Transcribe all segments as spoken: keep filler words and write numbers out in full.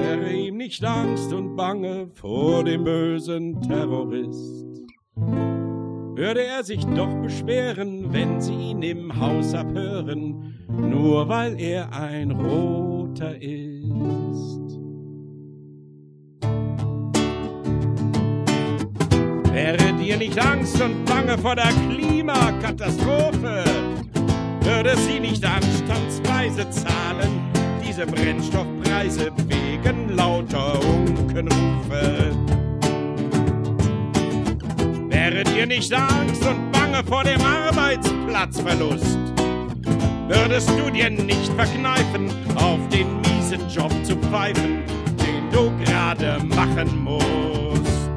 Wäre ihm nicht Angst und Bange vor dem bösen Terrorist, würde er sich doch beschweren, wenn sie ihn im Haus abhören, nur weil er ein Roter ist. Wäre dir nicht Angst und Bange vor der Klimakatastrophe, würde sie nicht anstandsweise zahlen, diese Brennstoffpreise wegen lauter Unkenrufe. Wäre dir nicht Angst und Bange vor dem Arbeitsplatzverlust, würdest du dir nicht verkneifen, auf den miesen Job zu pfeifen, den du gerade machen musst.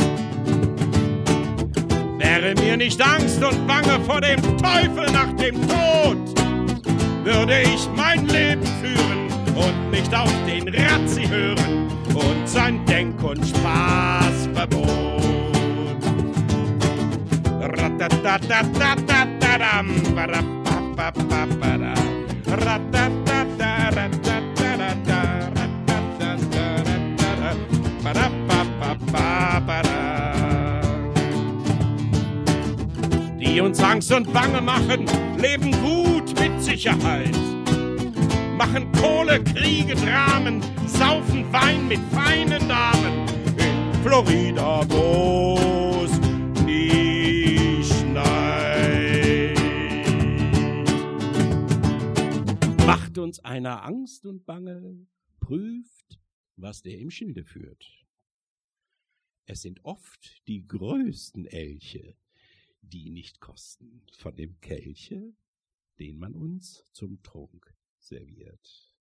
Wäre mir nicht Angst und Bange vor dem Teufel nach dem Tod, würde ich mein Leben führen und nicht auf den Razzi hören und sein Denk- und Spaßverbot. Ratatatatatatam, barababababada. Ratatatatatatatata, ratatatatata, barababababada. Die uns Angst und Bange machen, leben gut mit Sicherheit, machen Kohle, Kriege, Dramen, saufen Wein mit feinen Damen in Florida, wo's nie schneit. Macht uns einer Angst und Bange, prüft, was der im Schilde führt. Es sind oft die größten Elche, die nicht kosten von dem Kelche, den man uns zum Trunk serviert.